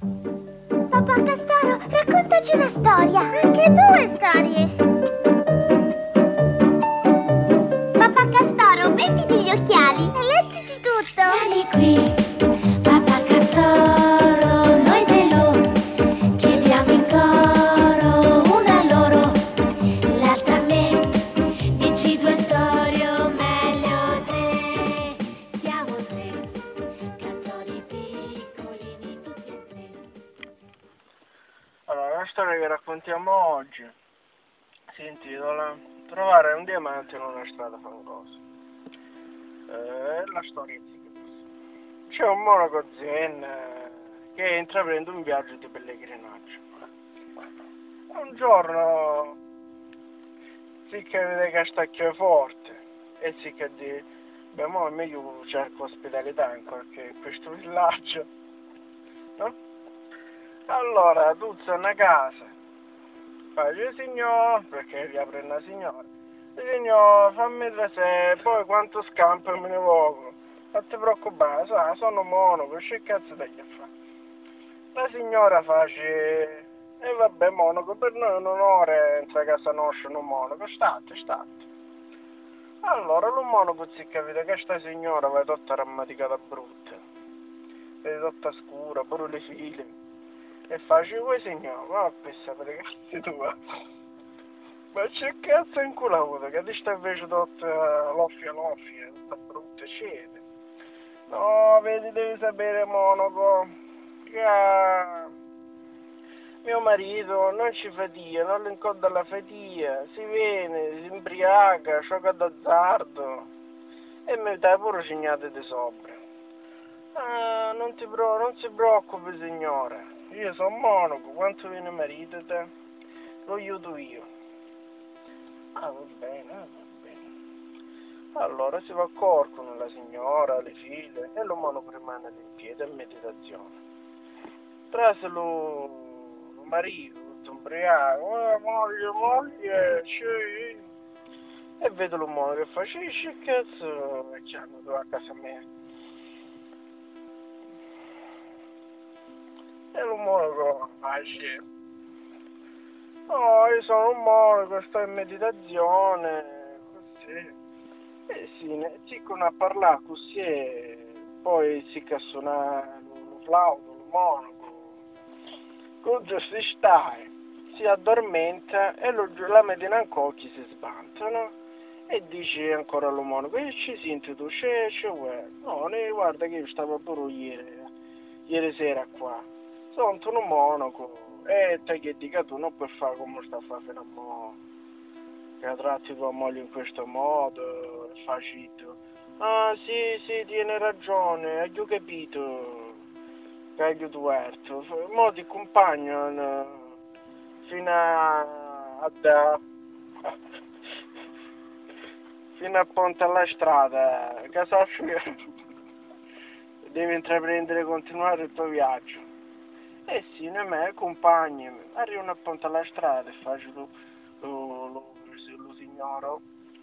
Papà Castoro, raccontaci una storia. Anche due storie. Papà Castoro, mettiti gli occhiali e leggiti tutto. Vieni qui, papà Castoro, noi te lo chiediamo in coro, una loro, l'altra a me. Dici due storie o meglio tre. Siamo tre, castori piccolini tutti e tre. Allora, la storia che raccontiamo oggi si intitola Trovare un diamante in una strada fangosa. La storia è così. C'è un monaco zen che intraprende un viaggio di pellegrinaggio. Un giorno si che vede che stacchia forte e si che dice, beh, mo è meglio cerco ospitalità in questo villaggio, no? Allora, tuzza una casa. Dice, signor, perché riapre una signora. Signor, fammi da sé, poi quanto scampo me ne voglio. Non ti preoccupare, sai, sono monaco, che cazzo degli a fare? La signora face, e vabbè monaco, per noi è un onore entrare a casa nostra un monaco, state. Allora, lo monaco si capita che sta signora va tutta rammaticata brutta, vede tutta scura, pure le figlie. E face, voi signore, ma pensa per le cazzi tua. Ma c'è cazzo in culo avuto, che ti sta invece tutta loffia, tutta brutta scede. No, vedi, devi sapere, monaco, che mio marito non ci fatica, non lo incontra la fatica, si viene, si imbriaca, gioca d'azzardo e mi dai pure segnate di sopra. Ah, non si preoccupi, signore, io sono monaco, quanto viene marito te? Lo aiuto io. Ah, va bene. Allora si va a corcono la signora, le figlie e lo monaco rimane in piedi in meditazione. Trase lo marito, tutto ubriaco, moglie, sì. E vedo lo monaco che fa, che cazzo c'hanno tu a casa mia? E lo monaco fa, sì. No, io sono un monaco, sto in meditazione, così. E si con a parlare così e poi si che suona lo flauto, lo monaco. Così si stai, si addormenta e la mattina ancora si sbantano e dice ancora allo monaco, e ci senti tu, c'è vuoi? No, guarda che io stavo pure ieri sera qua, sono un monaco e te che dica tu non puoi fare come sta a fare fino a mo', che tratti tua moglie in questo modo, è facile. Ah sì, tieni ragione, hai capito. Caglio Duerto, mo ti accompagno fino fino a Ponte alla strada, casa devi intraprendere e continuare il tuo viaggio. Eh sì, ne me accompagni, arrivano a Ponte alla strada e faccio lo signoro.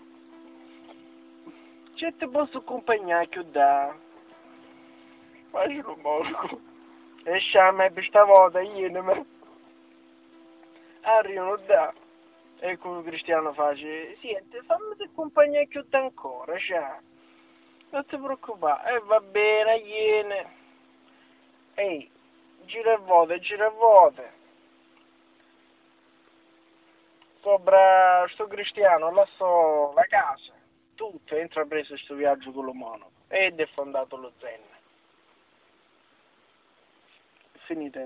C'è ti posso accompagnare che da? Faccio lo monaco. E sciama per stavolta ieri arrivano da e come Cristiano face senti fammi compagnia più ancora sciama non ti preoccupare e va bene ieri ehi gira e vuote sopra sto Cristiano lasciò la casa tutto è intrapreso questo viaggio con lo monaco ed è fondato lo zen. Finite.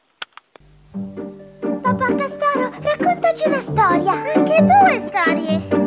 Papà Castoro, raccontaci una storia. Anche due storie.